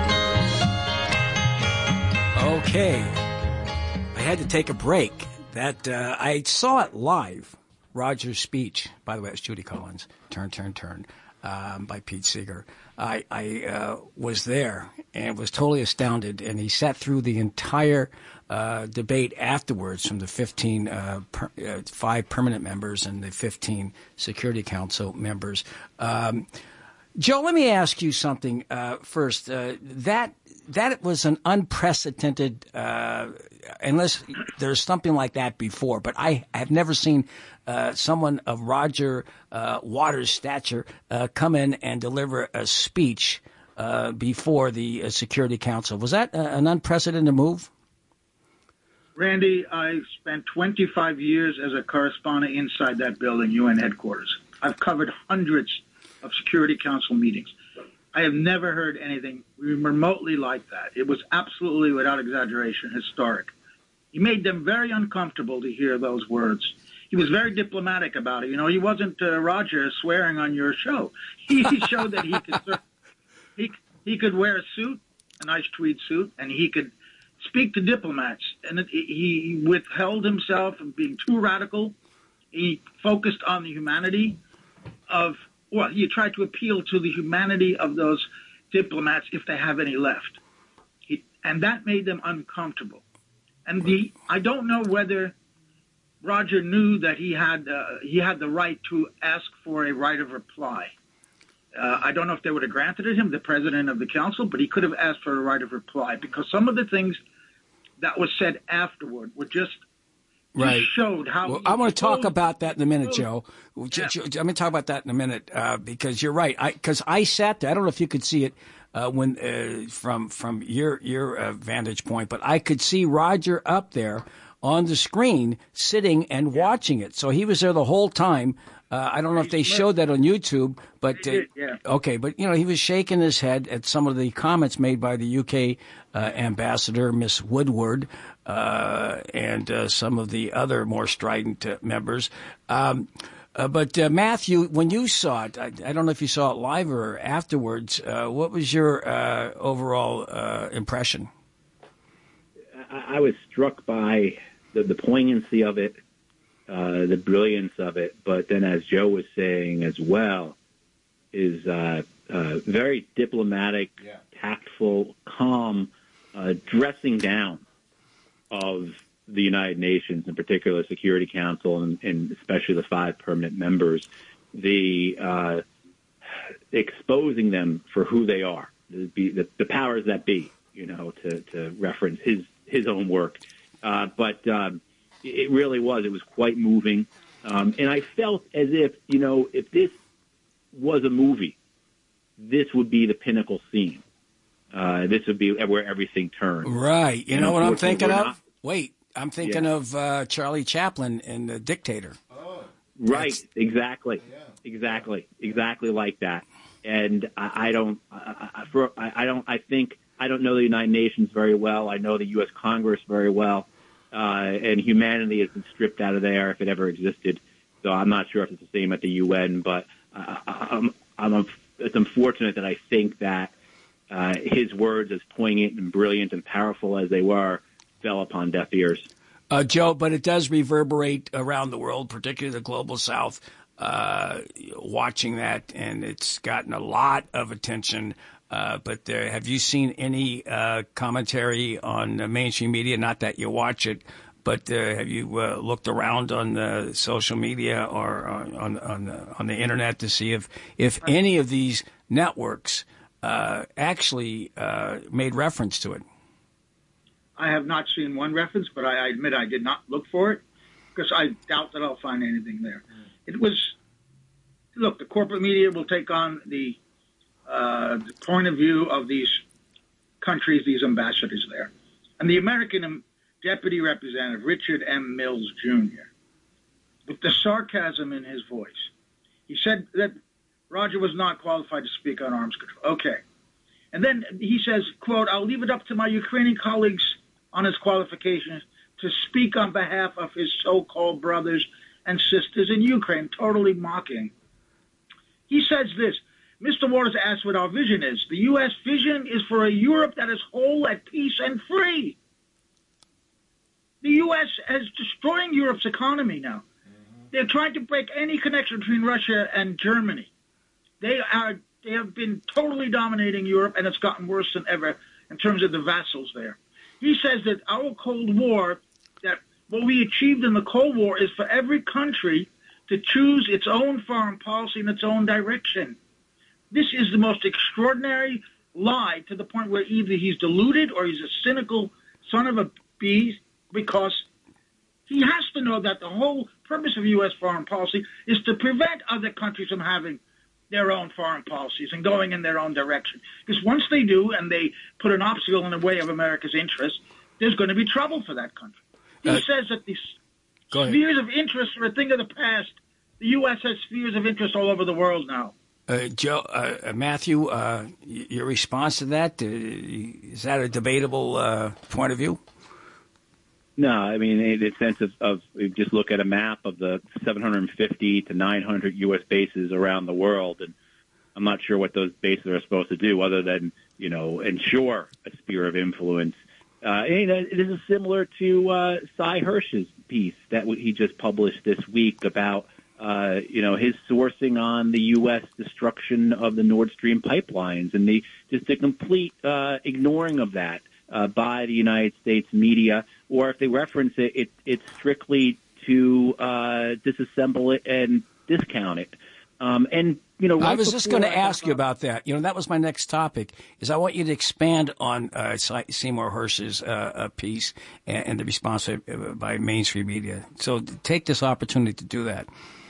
Okay. I had to take a break. That uh, I saw it live. Roger's speech. By the way, it's Judy Collins. Turn, turn, turn. Um, by Pete Seeger. I, I uh, was there and was totally astounded. And he sat through the entire uh, debate afterwards from the fifteen, uh, per, uh, five permanent members and the fifteen Security Council members. Um, Joe, let me ask you something uh, first. Uh, that that was an unprecedented, uh, unless there's something like that before. But I have never seen uh, someone of Roger uh, Waters' stature uh, come in and deliver a speech uh, before the uh, Security Council. Was that uh, an unprecedented move? Randy, I spent twenty-five years as a correspondent inside that building, U N headquarters. I've covered hundreds of Security Council meetings. I have never heard anything remotely like that. It was absolutely, without exaggeration, historic. He made them very uncomfortable to hear those words. He was very diplomatic about it. You know, he wasn't uh, Roger swearing on your show. He showed that he could he he could wear a suit, a nice tweed suit, and he could speak to diplomats. And it, he withheld himself from being too radical. He focused on the humanity of. Well, he tried to appeal to the humanity of those diplomats if they have any left. He, and that made them uncomfortable. And the I don't know whether Roger knew that he had uh, he had the right to ask for a right of reply. Uh, I don't know if they would have granted it him, the president of the council, but he could have asked for a right of reply because some of the things that was said afterward were just Right. showed how. Well, I want to talk about that in a minute, Joe. Yeah. I'm going to talk about that in a minute uh, because you're right. Because I, I sat there. I don't know if you could see it uh, when uh, from from your your uh, vantage point, but I could see Roger up there on the screen, sitting and watching it. So he was there the whole time. Uh, I don't know if they showed that on YouTube, but uh, yeah. okay. But you know, he was shaking his head at some of the comments made by the U K uh, ambassador, Miss Woodward. Uh, and uh, some of the other more strident uh, members. Um, uh, but, uh, Matthew, when you saw it, I, I don't know if you saw it live or afterwards, uh, what was your uh, overall uh, impression? I, I was struck by the, the poignancy of it, uh, the brilliance of it, but then as Joe was saying as well, is uh, uh, very diplomatic, yeah. tactful, calm, uh, dressing down of the United Nations, in particular Security Council, and, and especially the five permanent members, the uh, exposing them for who they are, the, the, the powers that be, you know, to, to reference his his own work. Uh, but um, it really was. It was quite moving. Um, and I felt as if, you know, if this was a movie, this would be the pinnacle scene. Uh, this would be where everything turns. Right. You know what I'm thinking of? Not, Wait, I'm thinking yeah. of uh, Charlie Chaplin in The Dictator. Oh. Right. That's, exactly. Yeah. Exactly. Exactly like that. And I, I don't. I, I, for, I, I don't. I think I don't know the United Nations very well. I know the U S Congress very well, uh, and humanity has been stripped out of there if it ever existed. So I'm not sure if it's the same at the U N, but uh, I'm, I'm, it's unfortunate that I think that uh, his words, as poignant and brilliant and powerful as they were, fell upon deaf ears. Uh, Joe, but it does reverberate around the world, particularly the global south, uh, watching that, and it's gotten a lot of attention. Uh, but there, have you seen any uh, commentary on the mainstream media? Not that you watch it, but uh, have you uh, looked around on the social media or on on, on, the, on the internet to see if if any of these networks uh, actually uh, made reference to it? I have not seen one reference, but I, I admit I did not look for it because I doubt that I'll find anything there. It was, look, the corporate media will take on the, uh, the point of view of these countries, these ambassadors there. And the American Deputy Representative, Richard M. Mills, Junior, with the sarcasm in his voice, he said that Roger was not qualified to speak on arms control. Okay. And then he says, quote, I'll leave it up to my Ukrainian colleagues on his qualifications to speak on behalf of his so-called brothers and sisters in Ukraine, totally mocking. He says this, Mister Waters asked what our vision is. The U S vision is for a Europe that is whole, at peace, and free. The U S is destroying Europe's economy now. Mm-hmm. They're trying to break any connection between Russia and Germany. They are they have been totally dominating Europe, and it's gotten worse than ever in terms of the vassals there. He says that our Cold War, that what we achieved in the Cold War is for every country to choose its own foreign policy in its own direction. This is the most extraordinary lie, to the point where either he's deluded or he's a cynical son of a beast, because he has to know that the whole purpose of U S foreign policy is to prevent other countries from having their own foreign policies and going in their own direction. Because once they do and they put an obstacle in the way of America's interests, there's going to be trouble for that country. He uh, says that these spheres of interest are a thing of the past. The U S has spheres of interest all over the world now. Uh, Joe, uh, Matthew, uh, your response to that, uh, is that a debatable uh, point of view? No, I mean, in the sense of, of just look at a map of the seven hundred fifty to nine hundred U S bases around the world, and I'm not sure what those bases are supposed to do other than, you know, ensure a sphere of influence. Uh, and, you know, this is similar to uh, Cy Hirsch's piece that he just published this week about, uh, you know, his sourcing on the U S destruction of the Nord Stream pipelines, and the just a complete uh, ignoring of that uh, by the United States media. Or if they reference it, it it's strictly to uh, disassemble it and discount it. Um, and, you know, right I was just going to ask you about that. You know, that was my next topic, is I want you to expand on uh, Seymour Hersh's uh, uh, piece and, and the response by mainstream media. So take this opportunity to do that.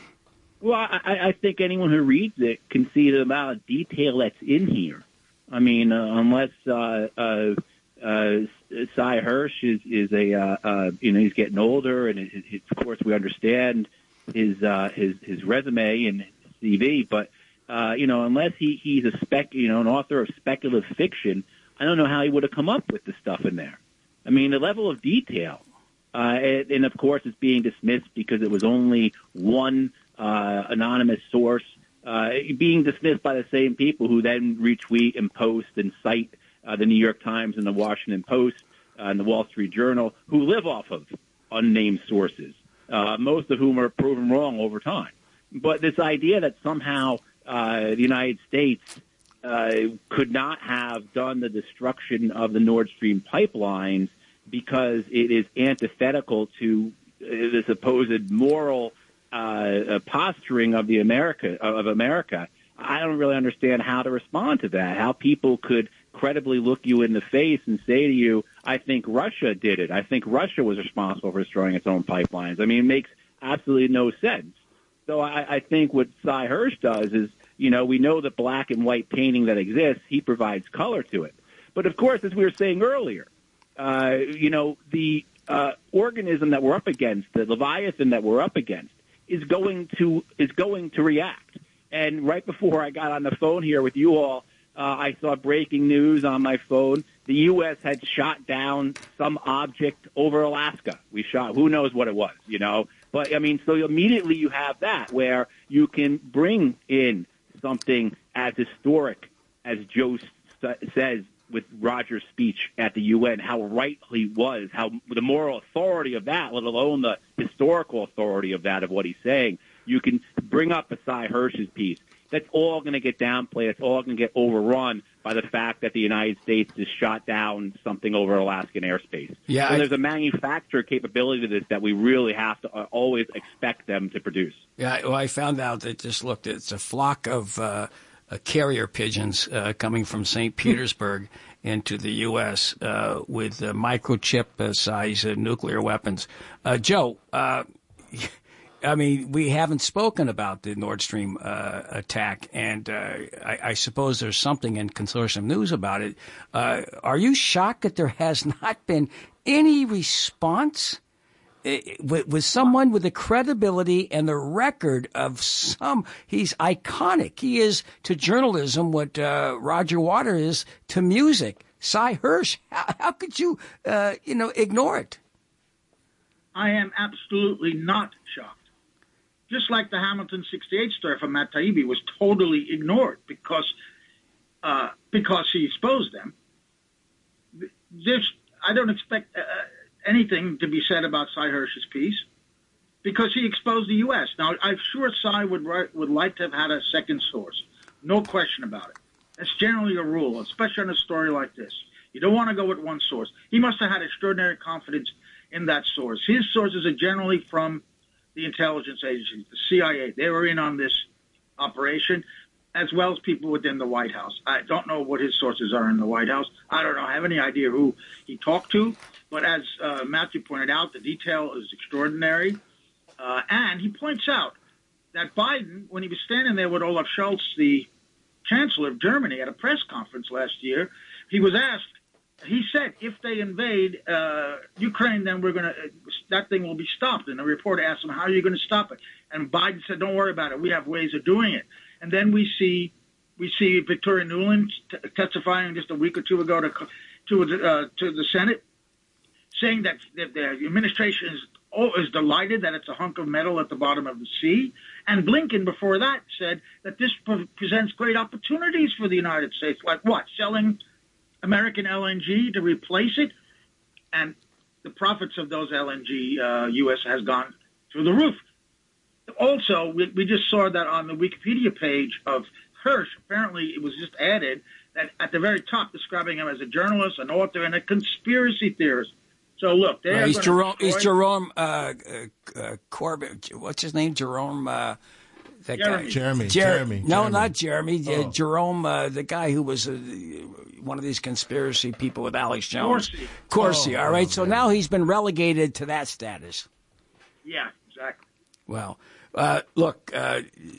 Well, I, I think anyone who reads it can see the amount of detail that's in here. I mean, uh, unless uh, uh, uh, Cy Hirsch is, is a, uh, uh, you know, he's getting older, and it, it, of course we understand his uh, his his resume and his C V, but uh, you know, unless he, he's a spec, you know, an author of speculative fiction, I don't know how he would have come up with the stuff in there. I mean, the level of detail, uh, and, and of course it's being dismissed because it was only one uh, anonymous source, uh, being dismissed by the same people who then retweet and post and cite uh, the New York Times and the Washington Post uh, and the Wall Street Journal, who live off of unnamed sources, uh, most of whom are proven wrong over time. But this idea that somehow uh, the United States uh, could not have done the destruction of the Nord Stream pipelines because it is antithetical to uh, the supposed moral uh, posturing of the America of America, I don't really understand how to respond to that. How people could credibly look you in the face and say to you, "I think Russia did it. I think Russia was responsible for destroying its own pipelines." I mean, it makes absolutely no sense. So I, I think what Cy Hirsch does is, you know, we know the black and white painting that exists. He provides color to it. But, of course, as we were saying earlier, uh, you know, the uh, organism that we're up against, the Leviathan that we're up against, is going to is going to react. And right before I got on the phone here with you all, uh, I saw breaking news on my phone. The U S had shot down some object over Alaska. We shot, who knows what it was, you know. But, I mean, so immediately you have that where you can bring in something as historic as Joe sa- says with Rogers' speech at the U N how right he was, how the moral authority of that, let alone the historical authority of that, of what he's saying. You can bring up Cy Hirsch's piece. That's all going to get downplayed. It's all going to get overrun by the fact that the United States just shot down something over Alaskan airspace. Yeah, so I, there's a manufacturer capability to this that we really have to uh, always expect them to produce. Yeah, well, I found out that just looked, it's a flock of uh, uh, carrier pigeons uh, coming from Saint Petersburg into the U S uh, with uh, microchip-size uh, nuclear weapons. Uh, Joe, uh, I mean, we haven't spoken about the Nord Stream uh, attack, and uh, I, I suppose there's something in Consortium News about it. Uh, are you shocked that there has not been any response with, with someone with the credibility and the record of some? He's iconic. He is to journalism what uh, Roger Waters is to music. Cy Hirsch. How, how could you, uh, you know, ignore it? I am absolutely not shocked. Just like the Hamilton sixty-eight story from Matt Taibbi was totally ignored because uh, because he exposed them. There's, I don't expect uh, anything to be said about Cy Hirsch's piece because he exposed the U S. Now, I'm sure Cy would write, would like to have had a second source. No question about it. That's generally a rule, especially on a story like this. You don't want to go with one source. He must have had extraordinary confidence in that source. His sources are generally from the intelligence agencies, the C I A. They were in on this operation, as well as people within the White House. I don't know what his sources are in the White House. I don't know, I have any idea who he talked to. But as uh, Matthew pointed out, the detail is extraordinary. Uh, and he points out that Biden, when he was standing there with Olaf Scholz, the chancellor of Germany, at a press conference last year, he was asked, he said, if they invade uh, Ukraine, then we're going to, that thing will be stopped. And the reporter asked him, how are you going to stop it? And Biden said, don't worry about it. We have ways of doing it. And then we see, we see Victoria Nuland t- testifying just a week or two ago to, to, uh, to the Senate, saying that, that the administration is, oh, is delighted that it's a hunk of metal at the bottom of the sea. And Blinken, before that, said that this pre- presents great opportunities for the United States. Like what? Selling American L N G to replace it, and the profits of those L N G uh, U S has gone through the roof. Also, we, we just saw that on the Wikipedia page of Hirsch. Apparently, it was just added that at the very top, describing him as a journalist, an author, and a conspiracy theorist. So look, they're uh, he's, Jerome, destroy- he's Jerome. Uh, uh, Corbyn. What's his name? Jerome. Uh, That Jeremy. guy, Jeremy, Jer- Jeremy, No, Jeremy. not Jeremy. Uh, Oh. Jerome, uh, the guy who was uh, one of these conspiracy people with Alex Jones. Corsi. Corsi, Oh, all right. oh, so man. now he's been relegated to that status. Yeah, exactly. Well, uh, look, uh,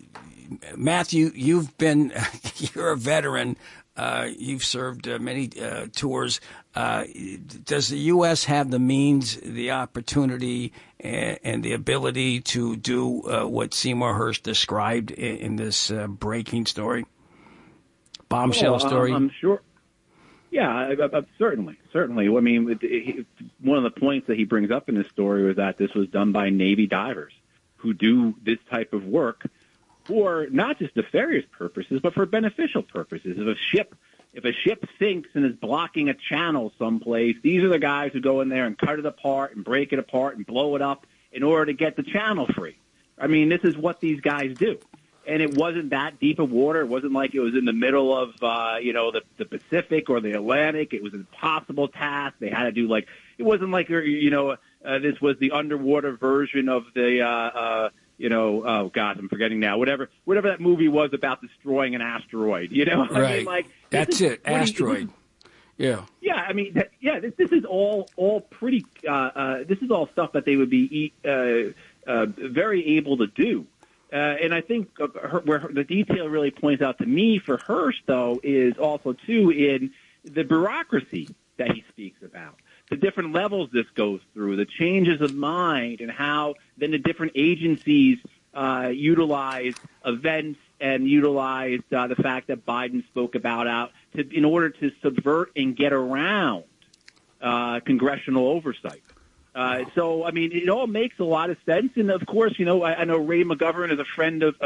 Matthew, you've been, you're a veteran. Uh, you've served uh, many uh, tours. Uh, does the U S have the means, the opportunity, and, and the ability to do uh, what Seymour Hersh described in, in this uh, breaking story, bombshell Oh, story? I'm, I'm sure. Yeah, I, I, I, certainly, certainly. I mean, it, it, one of the points that he brings up in this story was that this was done by Navy divers who do this type of work for not just nefarious purposes, but for beneficial purposes. If a ship, if a ship sinks and is blocking a channel someplace, these are the guys who go in there and cut it apart and break it apart and blow it up in order to get the channel free. I mean, this is what these guys do. And it wasn't that deep of water. It wasn't like it was in the middle of, uh, you know, the, the Pacific or the Atlantic. It was an impossible task. They had to do like, it wasn't like, you know, uh, this was the underwater version of the, uh, uh, you know, oh God, I'm forgetting now. Whatever, whatever that movie was about destroying an asteroid. You know, I right. mean, like That's is, it, what do you- asteroid. Yeah. Yeah, I mean, that, yeah, this, this is all all pretty. Uh, uh, this is all stuff that they would be uh, uh, very able to do. Uh, and I think uh, her, where the detail really points out to me for Hirsch, though, is also too in the bureaucracy that he speaks about. The different levels this goes through, the changes of mind, and how then the different agencies uh, utilize events and utilize uh, the fact that Biden spoke about out to, in order to subvert and get around uh, congressional oversight. Uh, so, I mean, it all makes a lot of sense. And, of course, you know, I, I know Ray McGovern is a friend of, of,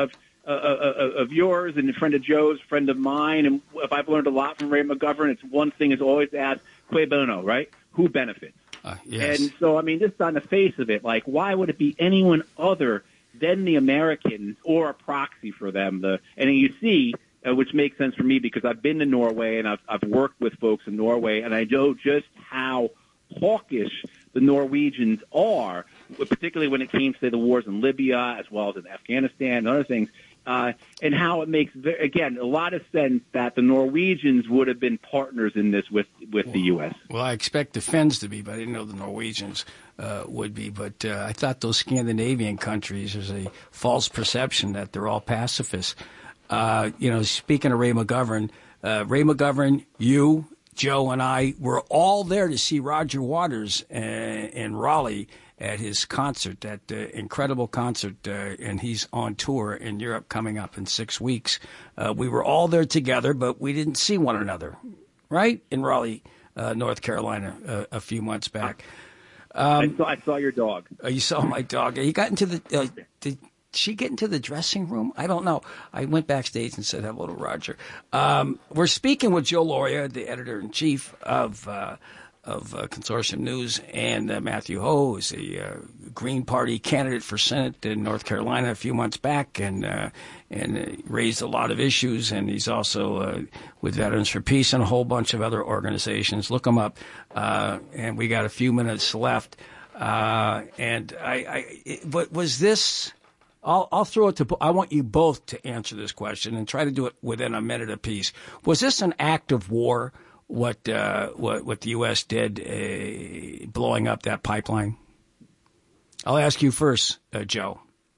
uh, uh, of yours and a friend of Joe's, friend of mine, and if I've learned a lot from Ray McGovern, it's one thing is always to ask, cui bono, right? Who benefits? Uh, yes. And so, I mean, just on the face of it, like, why would it be anyone other than the Americans or a proxy for them? The and you see, uh, which makes sense for me because I've been to Norway and I've, I've worked with folks in Norway, and I know just how hawkish the Norwegians are, particularly when it came to, say, the wars in Libya as well as in Afghanistan and other things, uh, and how it makes, again, a lot of sense that the Norwegians would have been partners in this with, with well, the U S. Well, I expect the Finns to be, but I didn't know the Norwegians uh, would be. But uh, I thought those Scandinavian countries, there's a false perception that they're all pacifists. Uh, you know, speaking of Ray McGovern, uh, Ray McGovern, you, Joe, and I were all there to see Roger Waters uh, in Raleigh at his concert, that uh, incredible concert, uh, and he's on tour in Europe coming up in six weeks. Uh, we were all there together, but we didn't see one another, right, in Raleigh, uh, North Carolina, uh, a few months back. Um, I, saw, I saw your dog. Uh, you saw my dog. He got into the uh, – did she get into the dressing room? I don't know. I went backstage and said hello to Roger. Um, we're speaking with Joe Lauria, the editor-in-chief of uh, – of uh, Consortium News, and uh, Matthew Ho is a uh, Green Party candidate for Senate in North Carolina a few months back, and uh, and uh, raised a lot of issues. And he's also uh, with Veterans for Peace and a whole bunch of other organizations. Look him up. Uh, and we got a few minutes left. Uh, and I, I it, but was this? I'll, I'll throw it to. I want you both to answer this question and try to do it within a minute apiece. Was this an act of war? What, uh, what what the U S did, uh, blowing up that pipeline? I'll ask you first, uh, Joe.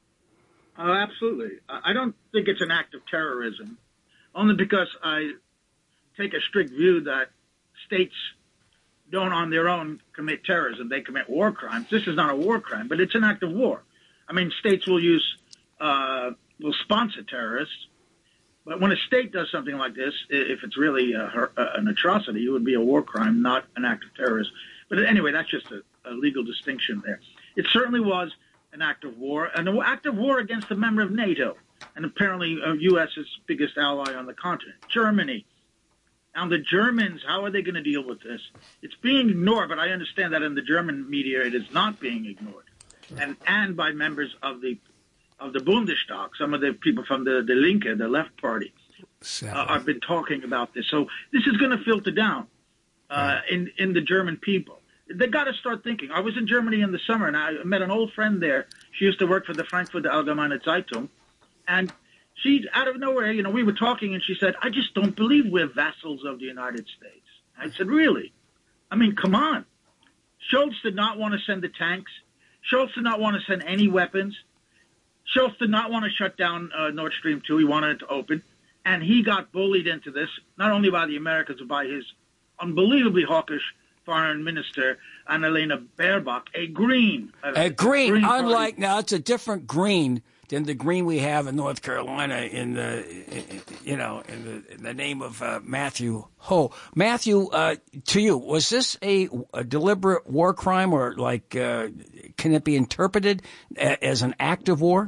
Oh, absolutely. I don't think it's an act of terrorism, only because I take a strict view that states don't on their own commit terrorism. They commit war crimes. This is not a war crime, but it's an act of war. I mean, states will use, uh, will sponsor terrorists. But when a state does something like this, if it's really a, an atrocity, it would be a war crime, not an act of terrorism. But anyway, that's just a, a legal distinction there. It certainly was an act of war, an act of war against a member of NATO, and apparently uh, U S's biggest ally on the continent, Germany. Now, the Germans, how are they going to deal with this? It's being ignored, but I understand that in the German media it is not being ignored, and and by members of the of the Bundestag, some of the people from the, the Linke, the left party, uh, have been talking about this. So this is going to filter down uh, right. in, in the German people. They got to start thinking. I was in Germany in the summer, and I met an old friend there. She used to work for the Frankfurter Allgemeine Zeitung. And she, out of nowhere, you know, we were talking, and she said, I just don't believe we're vassals of the United States. I said, really? I mean, come on. Scholz did not want to send the tanks. Scholz did not want to send any weapons. Scholz did not want to shut down uh, Nord Stream two. He wanted it to open. And he got bullied into this, not only by the Americans, but by his unbelievably hawkish foreign minister, Annalena Baerbock, a green. A, a green, green unlike, now it's a different green than the green we have in North Carolina in the, you know, in the, in the name of uh, Matthew Ho. Matthew, uh, to you, was this a, a deliberate war crime, or like, uh, can it be interpreted a, as an act of war?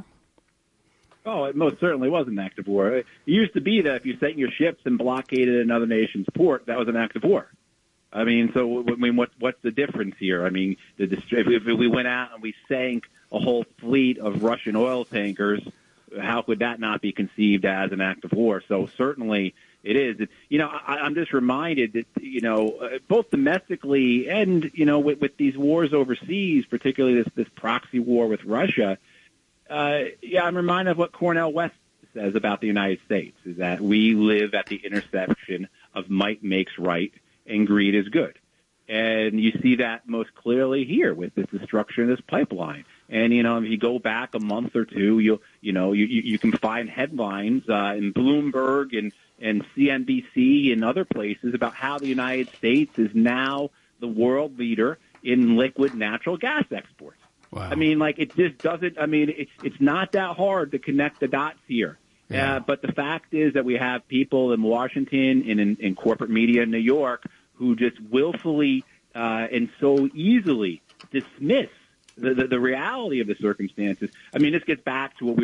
Oh, it most certainly was an act of war. It used to be that if you sent your ships and blockaded another nation's port, that was an act of war. I mean, so I mean, what what's the difference here? I mean, the, if we went out and we sank a whole fleet of Russian oil tankers, how could that not be conceived as an act of war? So certainly it is. You know, I, I'm just reminded that, you know, both domestically and, you know, with, with these wars overseas, particularly this, this proxy war with Russia, uh, yeah, I'm reminded of what Cornel West says about the United States, is that we live at the intersection of might makes right and greed is good. And you see that most clearly here with this destruction of this pipeline. And, you know, if you go back a month or two, you you know, you, you can find headlines uh, in Bloomberg and, and C N B C and other places about how the United States is now the world leader in liquid natural gas exports. Wow. I mean, like, it just doesn't, I mean, it, it's not that hard to connect the dots here. Yeah. Uh, but the fact is that we have people in Washington and in, in corporate media in New York who just willfully uh, and so easily dismiss the, the, the reality of the circumstances. I mean, this gets back to what we were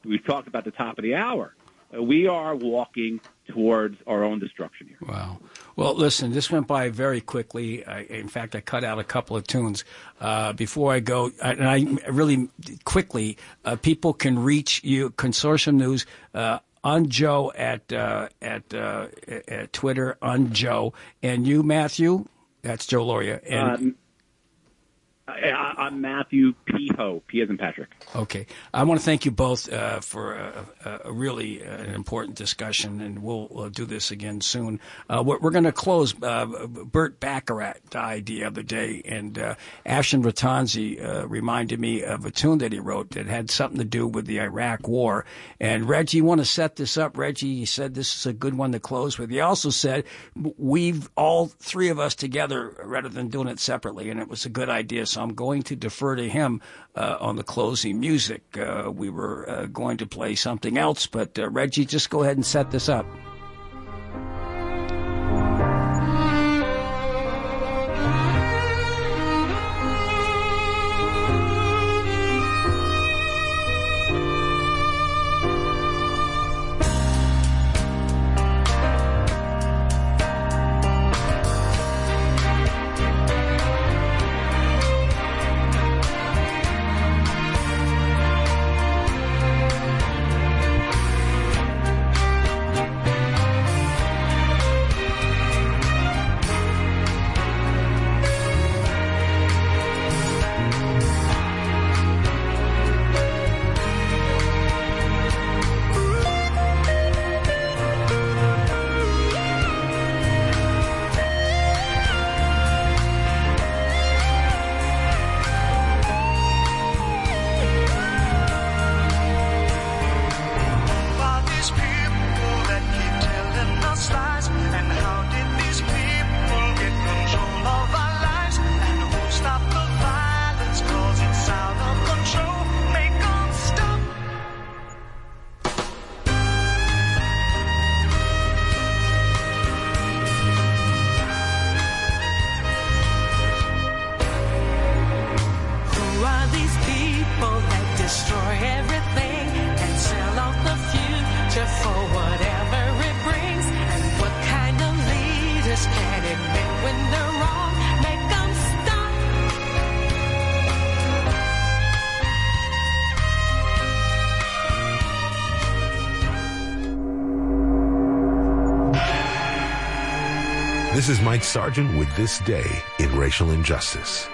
we talked about the top of the hour. Uh, we are walking towards our own destruction here. Wow. Well, listen, this went by very quickly. I, in fact, I cut out a couple of tunes. Uh, before I go, I, and I really quickly, uh, people can reach you, Consortium News, uh, Unjoe at, uh, at, uh, at Twitter, Unjoe. And you, Matthew? That's Joe Loria. And um, I, I'm Matthew P-Ho, P as in Patrick. Okay. I want to thank you both uh, for a, a really uh, an important discussion, and we'll, we'll do this again soon. Uh, we're we're going to close. Uh, Burt Bacharach died the other day, and uh, Ashton Ratanzi uh, reminded me of a tune that he wrote that had something to do with the Iraq War. And Reggie, you want to set this up? Reggie, you said this is a good one to close with. He also said we've all three of us together rather than doing it separately, and it was a good idea. So I'm going to defer to him uh, on the closing music. Uh, we were uh, going to play something else, but uh, Reggie, just go ahead and set this up. This is Mike Sargent with This Day in Racial Injustice.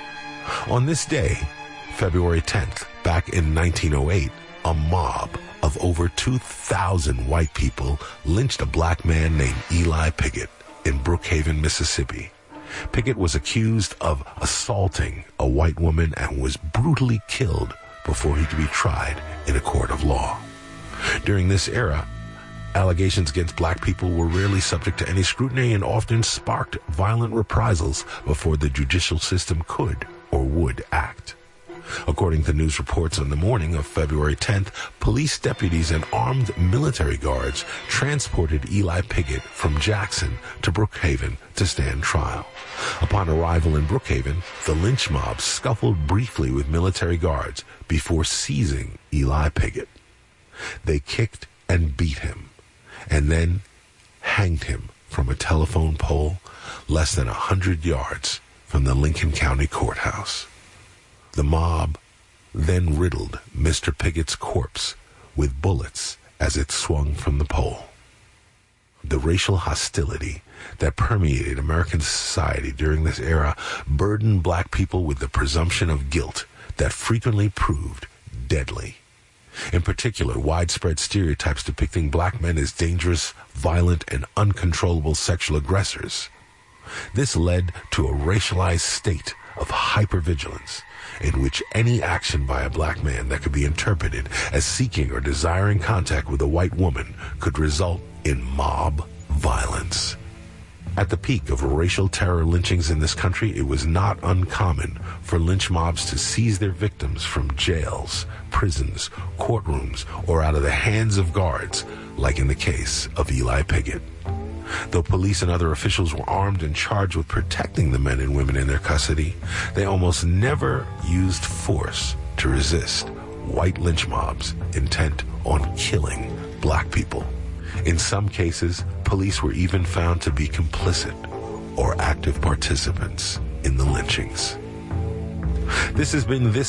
On this day, February tenth, back in nineteen oh eight, a mob of over two thousand white people lynched a black man named Eli Piggott in Brookhaven, Mississippi. Piggott was accused of assaulting a white woman and was brutally killed before he could be tried in a court of law. During this era, allegations against black people were rarely subject to any scrutiny and often sparked violent reprisals before the judicial system could or would act. According to news reports on the morning of February tenth, police deputies and armed military guards transported Eli Piggott from Jackson to Brookhaven to stand trial. Upon arrival in Brookhaven, the lynch mob scuffled briefly with military guards before seizing Eli Piggott. They kicked and beat him, and then hanged him from a telephone pole less than a hundred yards from the Lincoln County Courthouse. The mob then riddled Mister Piggott's corpse with bullets as it swung from the pole. The racial hostility that permeated American society during this era burdened black people with the presumption of guilt that frequently proved deadly. In particular, widespread stereotypes depicting black men as dangerous, violent, and uncontrollable sexual aggressors. This led to a racialized state of hypervigilance in which any action by a black man that could be interpreted as seeking or desiring contact with a white woman could result in mob violence. At the peak of racial terror lynchings in this country, it was not uncommon for lynch mobs to seize their victims from jails, prisons, courtrooms, or out of the hands of guards, like in the case of Eli Piggott. Though police and other officials were armed and charged with protecting the men and women in their custody, they almost never used force to resist white lynch mobs intent on killing black people. In some cases, police were even found to be complicit or active participants in the lynchings. This has been This